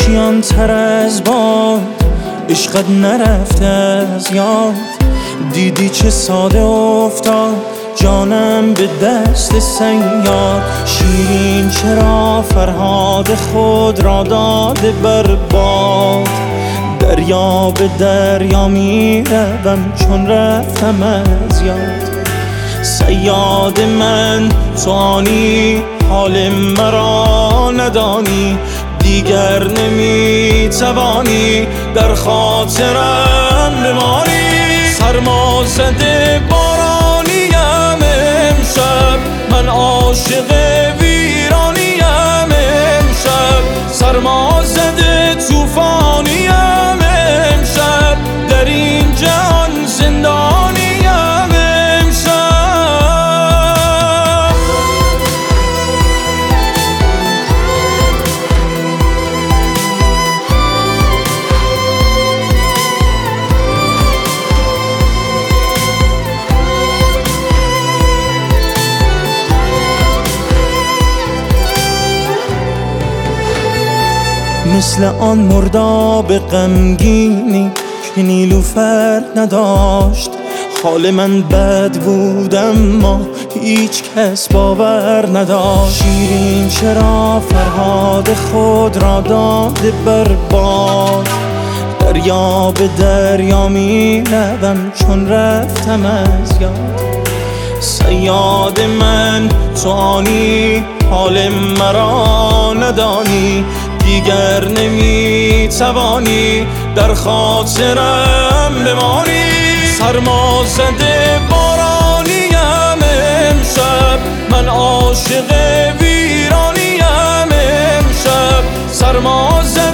آشیان تر از باد، عشقت نرفته از یاد. دیدی چه ساده افتاد جانم به دست صیاد. شیرین چرا فرهاد خود را داده بر باد. دریا به دریا می روم چون رفتم از یاد. صیاد من تو آنی حال مرا ندانی. دیگر نمی توانی در خاطرم بمانی. سرما زده بارانیم امشب، من عاشق ویرانیم امشب. سرما زده طوفانیم امشب، در این جهان زندانیم امشب. مثل آن مرداب غمگینی که نیلوفر نداشت. حال من بد بود اما هیچ کس باور نداشت. شیرین چرا فرهاد خود را داده بر باد. دریا به دریا می روم چون رفتم از یاد. صیاد من تو آنی حال مرا ندانی. دیگر نمی توانی در خاطرم بمانی. سرما زده بارانیم امشب، من عاشق ویرانیم امشب. سرما زده